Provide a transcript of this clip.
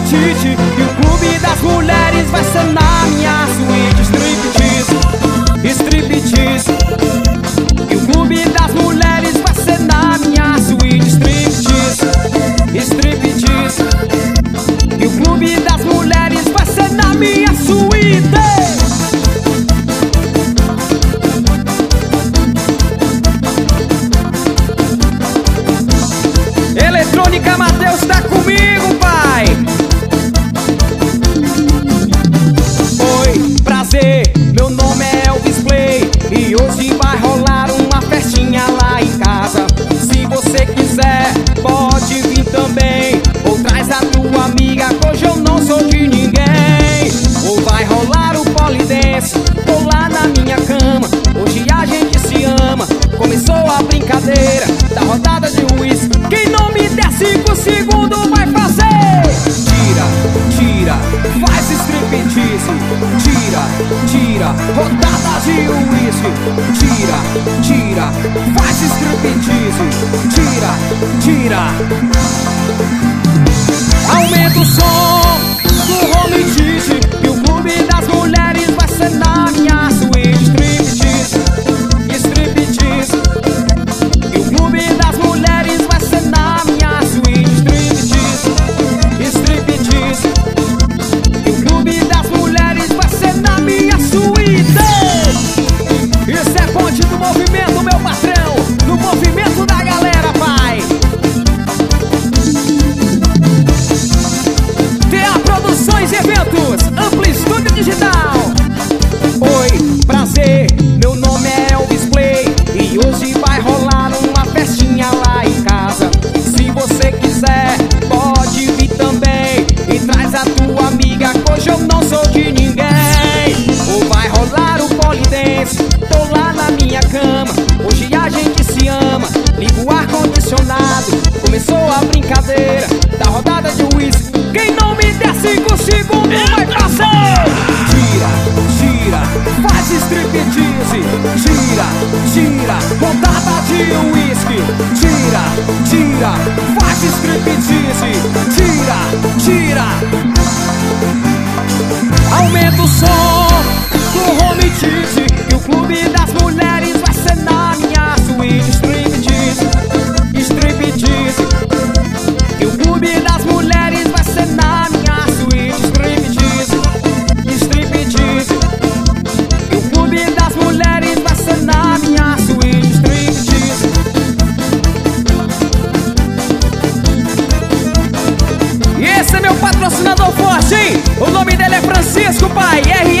Tite. E o clube das mulheres vai ser na minha suíte. Striptease, striptease. E o clube das mulheres vai ser na minha suíte. Striptease, striptease. E o clube das mulheres vai ser na minha suíte. Eletrônica Matheus tá comigo, pai. Oi, prazer, meu nome é Elvis Play. E hoje vai rolar uma festinha lá em casa. Se você quiser, pode vir também. Ou traz a tua amiga, que hoje eu não sou de ninguém. Ou vai rolar o polidense, tô lá na minha cama. Hoje a gente se ama. Começou a brincadeira da rodada de uísque. Quem não me der 5 segundos vai fazer. Tira, tira, faz striptease. Tira, tira, rodada de uísque. Tira, tira, faz striptease. Tira, tira. Aumenta o som do Home Tite. E o clube das mulheres vai ser na minha suíte. Striptease, striptease. E o clube das mulheres vai ser na minha suíte. Striptease, striptease. E o clube das mulheres vai ser na minha suíte. Isso é ponte do movimento, meu patrão. No movimento da galera, pai. Produções e eventos, Ampli Estúdio Digital. Oi, prazer, meu nome é Elvis Play. E hoje vai rolar uma festinha lá em casa. Se você quiser, pode vir também. E traz a tua amiga, que hoje eu não sou de ninguém. Ou vai rolar o polidense, tô lá na minha cama. Hoje a gente se ama. Liga o ar-condicionado, começou a brincadeira da rodada de uísque. Quem não me der 5 segundos vai passar. Tira, tira, faz striptease. Tira, tira, rodada de uísque. Tira, tira, faz striptease. Tira, tira. Aumenta o som do Home Tite. E o clube das mulheres vai ser na minha suíte. Striptease, striptease. E o clube das mulheres vai ser na minha suíte. Striptease, striptease. E o clube das mulheres vai ser na minha suíte. Striptease. E esse é meu patrocinador forte, hein? O nome dele é Francisco, pai.